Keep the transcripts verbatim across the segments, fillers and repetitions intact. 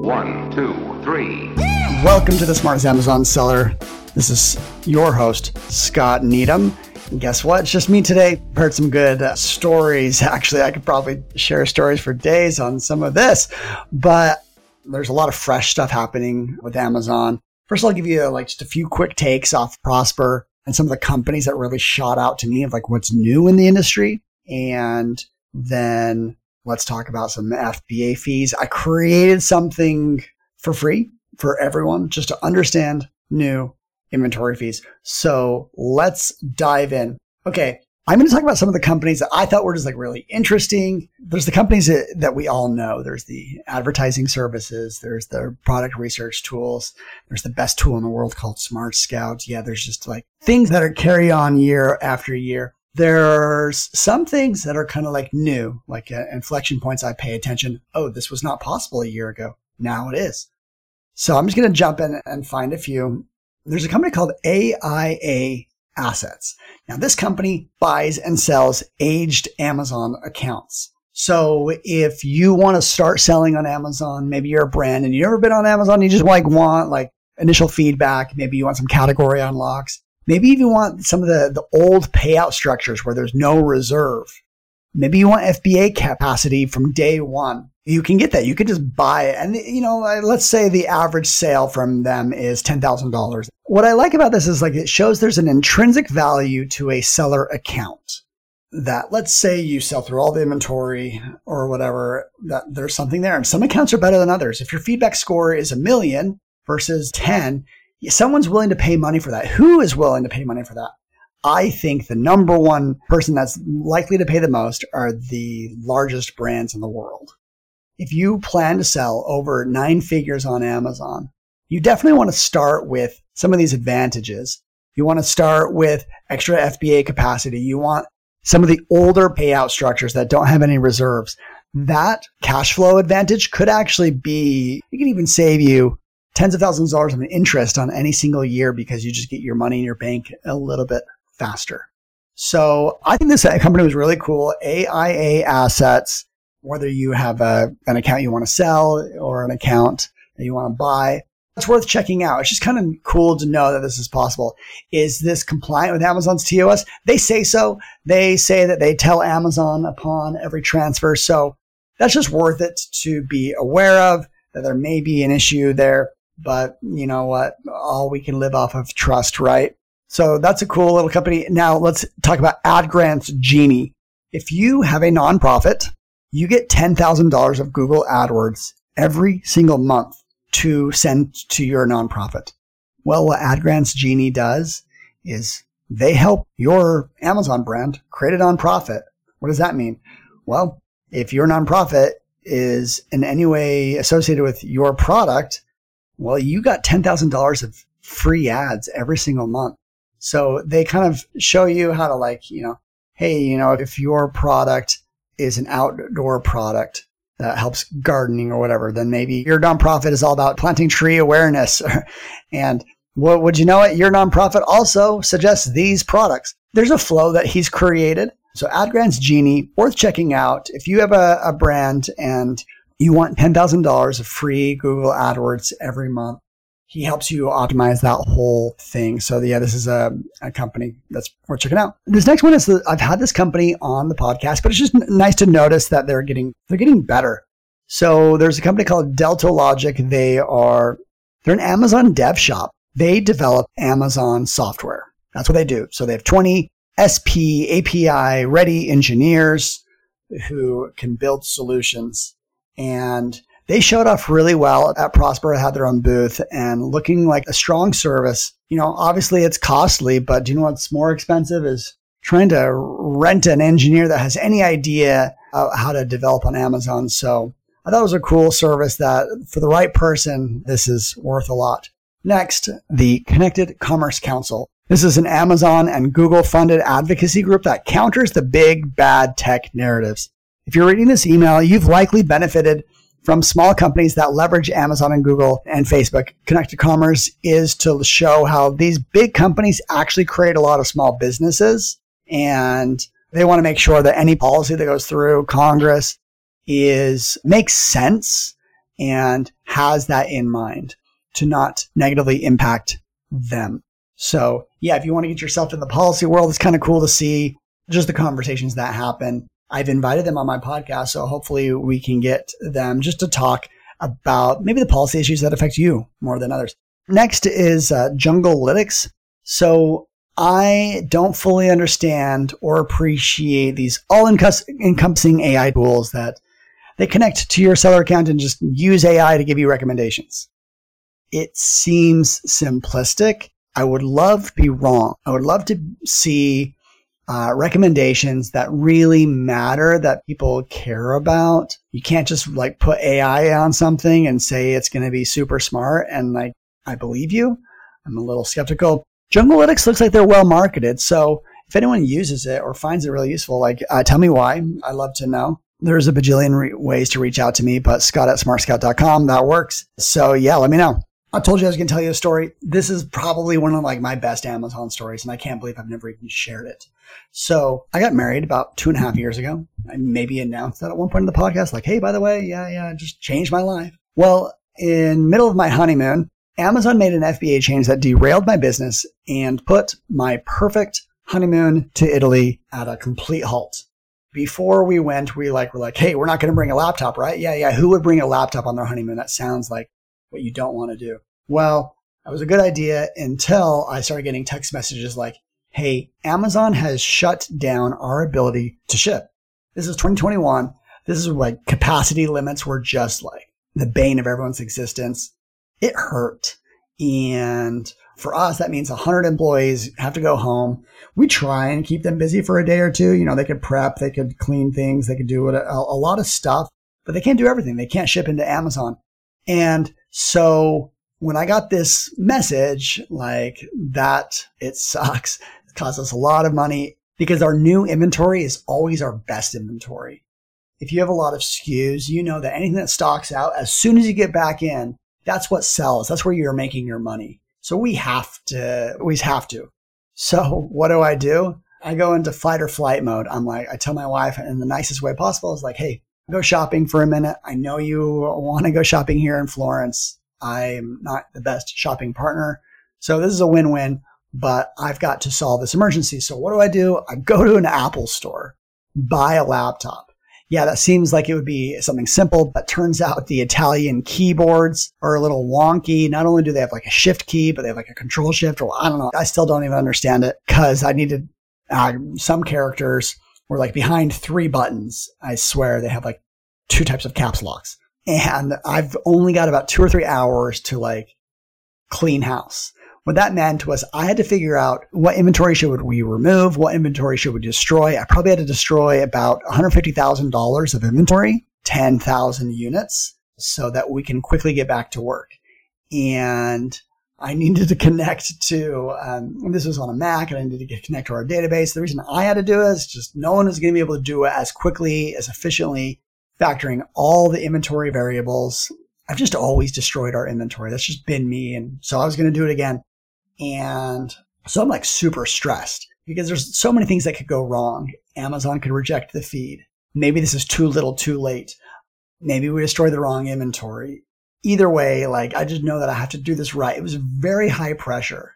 One, two, three. Welcome to the Smartest Amazon Seller. This is your host, Scott Needham. And guess what? It's just me today. I've heard some good uh, stories. Actually, I could probably share stories for days on some of this, but there's a lot of fresh stuff happening with Amazon. First, I'll give you like just a few quick takes off Prosper and some of the companies that really shot out to me of like what's new in the industry. And then let's talk about some F B A fees. I created something for free for everyone just to understand new inventory fees. So let's dive in. Okay. I'm going to talk about some of the companies that I thought were just like really interesting. There's the companies that, that we all know. There's the advertising services. There's the product research tools. There's the best tool in the world called Smart Scout. Yeah, there's just like things that are carry on year after year. There's some things that are kind of like new, like uh, inflection points. I pay attention. Oh, this was not possible a year ago. Now it is. So I'm just going to jump in and find a few. There's a company called A I A Assets. Now, this company buys and sells aged Amazon accounts. So if you want to start selling on Amazon, maybe you're a brand and you've never been on Amazon, you just like want like initial feedback. Maybe you want some category unlocks. Maybe if you want some of the, the old payout structures where there's no reserve. Maybe you want F B A capacity from day one. You can get that. You could just buy it. And, you know, let's say the average sale from them is ten thousand dollars. What I like about this is like it shows there's an intrinsic value to a seller account. That let's say you sell through all the inventory or whatever, that there's something there. And some accounts are better than others. If your feedback score is a million versus ten, someone's willing to pay money for that. Who is willing to pay money for that? I think the number one person that's likely to pay the most are the largest brands in the world. If you plan to sell over nine figures on Amazon, you definitely want to start with some of these advantages. You want to start with extra F B A capacity. You want some of the older payout structures that don't have any reserves. That cash flow advantage could actually be, it can even save you tens of thousands of dollars of interest on any single year because you just get your money in your bank a little bit faster. So I think this company was really cool. A I A Assets, whether you have a, an account you want to sell or an account that you want to buy, it's worth checking out. It's just kind of cool to know that this is possible. Is this compliant with Amazon's T O S? They say so. They say that they tell Amazon upon every transfer. So that's just worth it to be aware of, that there may be an issue there. But you know what? All we can live off of trust, right? So that's a cool little company. Now let's talk about AdGrants Genie. If you have a nonprofit, you get ten thousand dollars of Google AdWords every single month to send to your nonprofit. Well, what AdGrants Genie does is they help your Amazon brand create a nonprofit. What does that mean? Well, if your nonprofit is in any way associated with your product, well, you got ten thousand dollars of free ads every single month. So they kind of show you how to like, you know, hey, you know, if your product is an outdoor product that helps gardening or whatever, then maybe your nonprofit is all about planting tree awareness. And what would you know it? Your nonprofit also suggests these products. There's a flow that he's created. So AdGrants Genie, worth checking out. If you have a, a brand and you want ten thousand dollars of free Google AdWords every month, he helps you optimize that whole thing. So yeah, this is a, a company that's worth checking out. This next one is the, I've had this company on the podcast, but it's just n- nice to notice that they're getting, they're getting better. So there's a company called Delta Logic. They are, they're an Amazon dev shop. They develop Amazon software. That's what they do. So they have twenty S P A P I ready engineers who can build solutions, and they showed off really well at Prosper, had their own booth and looking like a strong service. You know, obviously it's costly, but do you know what's more expensive is trying to rent an engineer that has any idea uh, how to develop on Amazon. So I thought it was a cool service that for the right person, this is worth a lot. Next, the Connected Commerce Council. This is an Amazon and Google funded advocacy group that counters the big bad tech narratives. If you're reading this email, you've likely benefited from small companies that leverage Amazon and Google and Facebook. Connected Commerce is to show how these big companies actually create a lot of small businesses, and they want to make sure that any policy that goes through Congress is makes sense and has that in mind to not negatively impact them. So yeah, if you want to get yourself in the policy world, it's kind of cool to see just the conversations that happen. I've invited them on my podcast, so hopefully we can get them just to talk about maybe the policy issues that affect you more than others. Next is uh, Junglelytics. So I don't fully understand or appreciate these all-encompassing A I tools that they connect to your seller account and just use A I to give you recommendations. It seems simplistic. I would love to be wrong. I would love to see uh, recommendations that really matter, that people care about. You can't just like put A I on something and say it's going to be super smart and like, I believe you. I'm a little skeptical. Junglelytics looks like they're well marketed. So if anyone uses it or finds it really useful, like uh, tell me why. I'd love to know. There's a bajillion re- ways to reach out to me, but Scott at smart scout dot com, that works. So yeah, let me know. I told you I was going to tell you a story. This is probably one of like my best Amazon stories, and I can't believe I've never even shared it. So I got married about two and a half years ago. I maybe announced that at one point in the podcast, like, hey, by the way, yeah, yeah, just changed my life. Well, in middle of my honeymoon, Amazon made an F B A change that derailed my business and put my perfect honeymoon to Italy at a complete halt. Before we went, we like were like, hey, we're not going to bring a laptop, right? Yeah, yeah. Who would bring a laptop on their honeymoon? That sounds like what you don't want to do. Well, that was a good idea until I started getting text messages like, hey, Amazon has shut down our ability to ship. This is twenty twenty-one. This is like capacity limits were just like the bane of everyone's existence. It hurt. And for us, that means one hundred employees have to go home. We try and keep them busy for a day or two. You know, they could prep, they could clean things, they could do a, a lot of stuff, but they can't do everything. They can't ship into Amazon. And so when I got this message, like that, it sucks. It costs us a lot of money because our new inventory is always our best inventory. If you have a lot of S K Us, you know that anything that stocks out, as soon as you get back in, that's what sells. That's where you're making your money. So we have to, we have to. So what do I do? I go into fight or flight mode. I'm like, I tell my wife in the nicest way possible, is like, hey, go shopping for a minute. I know you want to go shopping here in Florence. I'm not the best shopping partner. So this is a win-win, but I've got to solve this emergency. So what do I do? I go to an Apple store, buy a laptop. Yeah, that seems like it would be something simple, but turns out the Italian keyboards are a little wonky. Not only do they have like a shift key, but they have like a control shift, or I don't know. I still don't even understand it because I needed uh, some characters were like behind three buttons. I swear they have like two types of caps locks. And I've only got about two or three hours to like clean house. What that meant was I had to figure out what inventory should we remove, what inventory should we destroy. I probably had to destroy about one hundred fifty thousand dollars of inventory, ten thousand units, so that we can quickly get back to work. And I needed to connect to, um, this was on a Mac, and I needed to get connect to our database. The reason I had to do it is just no one is going to be able to do it as quickly, as efficiently, factoring all the inventory variables. I've just always destroyed our inventory. That's just been me. And so I was going to do it again. And so I'm like super stressed because there's so many things that could go wrong. Amazon could reject the feed. Maybe this is too little, too late. Maybe we destroy the wrong inventory. Either way, like I just know that I have to do this right. It was very high pressure.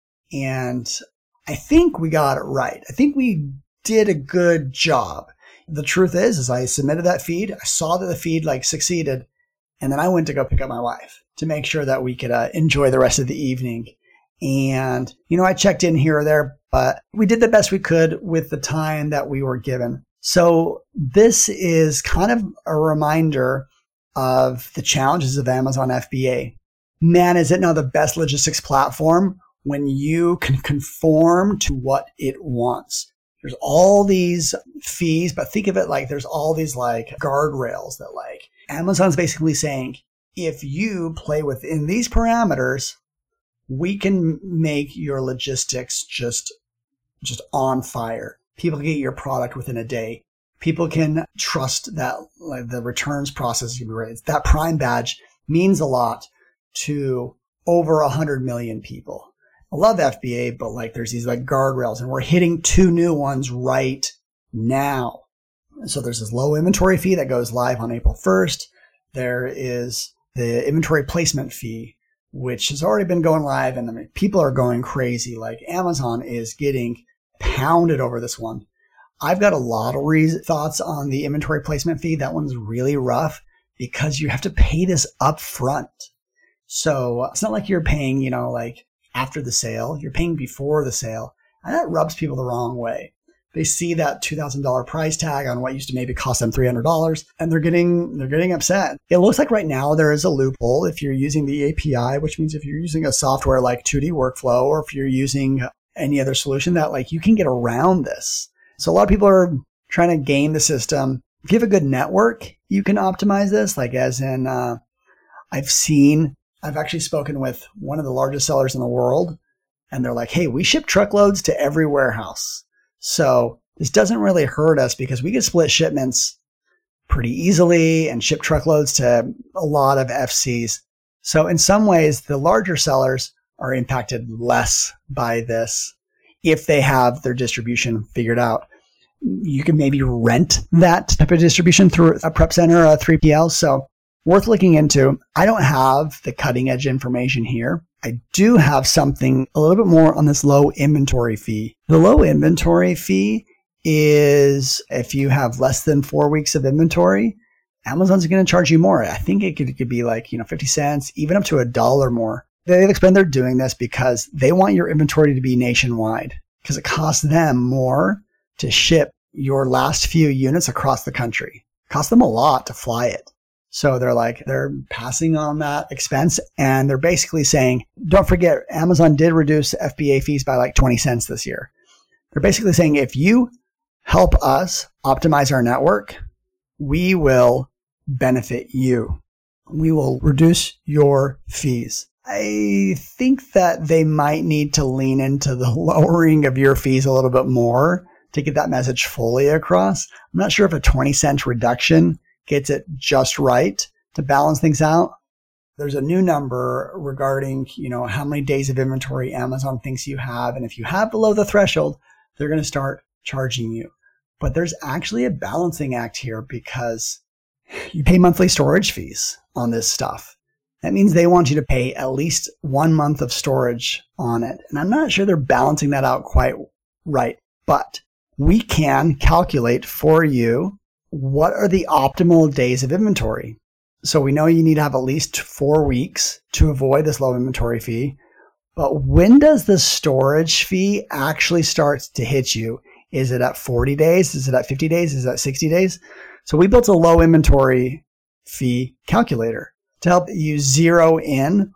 And I think we got it right. I think we did a good job. The truth is, is I submitted that feed. I saw that the feed like succeeded. And then I went to go pick up my wife to make sure that we could uh, enjoy the rest of the evening. And, you know, I checked in here or there, but we did the best we could with the time that we were given. So this is kind of a reminder of the challenges of Amazon F B A. Man, is it now the best logistics platform when you can conform to what it wants. There's all these fees, but think of it like there's all these like guardrails that like Amazon's basically saying, if you play within these parameters, we can make your logistics just, just on fire. People can get your product within a day. People can trust that like the returns process can be right. That Prime badge means a lot to over a hundred million people. I love F B A, but like there's these like guardrails, and we're hitting two new ones right now. So there's this low inventory fee that goes live on April first. There is the inventory placement fee, which has already been going live, and I mean, people are going crazy. Like Amazon is getting pounded over this one. I've got a lot of re- thoughts on the inventory placement fee. That one's really rough because you have to pay this up front. So it's not like you're paying, you know, like after the sale, you're paying before the sale. And that rubs people the wrong way. They see that two thousand dollars price tag on what used to maybe cost them three hundred dollars, and they're getting they're getting upset. It looks like right now there is a loophole if you're using the A P I, which means if you're using a software like two D Workflow, or if you're using any other solution, that like you can get around this. So a lot of people are trying to game the system. If you have a good network, you can optimize this. Like as in, uh, I've seen, I've actually spoken with one of the largest sellers in the world, and they're like, hey, we ship truckloads to every warehouse. So this doesn't really hurt us because we can split shipments pretty easily and ship truckloads to a lot of F Cs. So in some ways, the larger sellers are impacted less by this if they have their distribution figured out. You can maybe rent that type of distribution through a prep center or a three P L. So worth looking into. I don't have the cutting edge information here. I do have something a little bit more on this low inventory fee. The low inventory fee is if you have less than four weeks of inventory, Amazon's going to charge you more. I think it could, it could be like, you know, fifty cents, even up to a dollar more. They've explained they're doing this because they want your inventory to be nationwide because it costs them more to ship your last few units across the country. It costs them a lot to fly it. So they're like, they're passing on that expense, and they're basically saying, don't forget, Amazon did reduce F B A fees by like twenty cents this year. They're basically saying, if you help us optimize our network, we will benefit you. We will reduce your fees. I think that they might need to lean into the lowering of your fees a little bit more to get that message fully across. I'm not sure if a twenty cent reduction gets it just right to balance things out. There's a new number regarding, you know, how many days of inventory Amazon thinks you have. And if you have below the threshold, they're going to start charging you. But there's actually a balancing act here because you pay monthly storage fees on this stuff. That means they want you to pay at least one month of storage on it. And I'm not sure they're balancing that out quite right, but we can calculate for you what are the optimal days of inventory. So we know you need to have at least four weeks to avoid this low inventory fee. But when does the storage fee actually start to hit you? Is it at forty days? Is it at fifty days? Is it at sixty days? So we built a low inventory fee calculator to help you zero in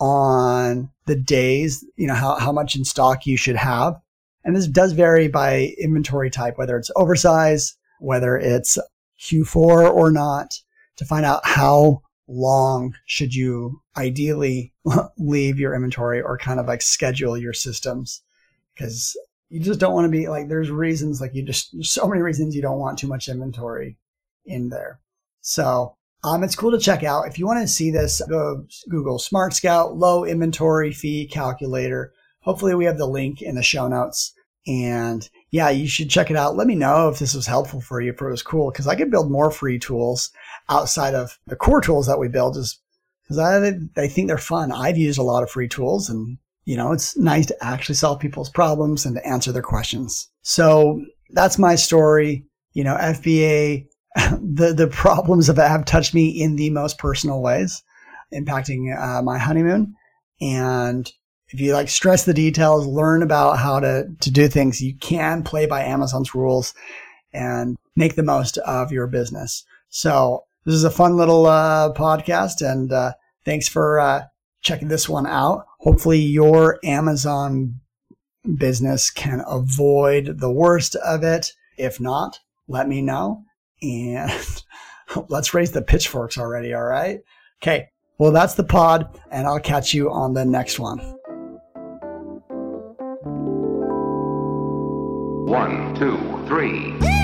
on the days, you know, how, how much in stock you should have. And this does vary by inventory type, whether it's oversize, whether it's Q four or not, to find out how long should you ideally leave your inventory or kind of like schedule your systems. Because you just don't want to be like, there's reasons like you just, there's so many reasons you don't want too much inventory in there. So um, it's cool to check out. If you want to see this, go Google Smart Scout low inventory fee calculator. Hopefully we have the link in the show notes. And yeah, you should check it out. Let me know if this was helpful for you, if it was cool, because I could build more free tools outside of the core tools that we build, just because I, I think they're fun. I've used a lot of free tools, and you know, it's nice to actually solve people's problems and to answer their questions. So that's my story. You know, F B A, the, the problems of it have touched me in the most personal ways, impacting uh, my honeymoon. And if you like stress the details, learn about how to, to do things, you can play by Amazon's rules and make the most of your business. So this is a fun little uh, podcast, and uh, thanks for uh, checking this one out. Hopefully your Amazon business can avoid the worst of it. If not, let me know. And let's raise the pitchforks already, all right? Okay, well, that's the pod, and I'll catch you on the next one. One, two, three.